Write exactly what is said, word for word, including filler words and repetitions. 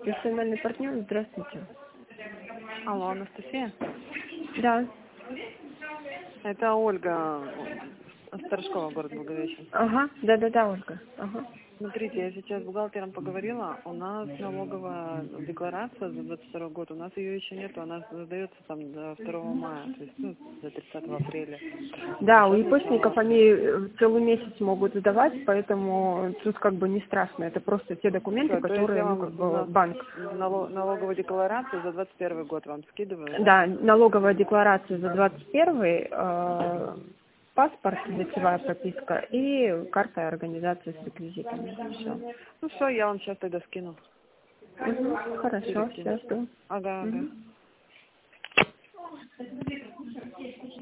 Персональный партнер, здравствуйте. Алло, Анастасия? Да. Это Ольга Старшкова, город Благовещен. Ага, да-да-да, Ольга. Ага. Смотрите, я сейчас с бухгалтером поговорила, у нас налоговая декларация за двадцать второй год, у нас ее еще нету, она задается там до второго мая, то есть ну, до тридцатого апреля. Да, у Сейчас ипошников начало. они целый месяц могут сдавать, поэтому тут как бы не страшно. Это просто те документы, Всё, то есть которые, я ну, вам как бы на- банк. нало- налоговую декларацию за двадцать первый год вам скидываю, да? Да, налоговая декларация за двадцать первый, э, паспорт, лицевая прописка и карта организации с реквизитами. Все. Ну все, я вам сейчас тогда скину. Угу, хорошо, Перекину. все, жду. Ага, ага. Угу.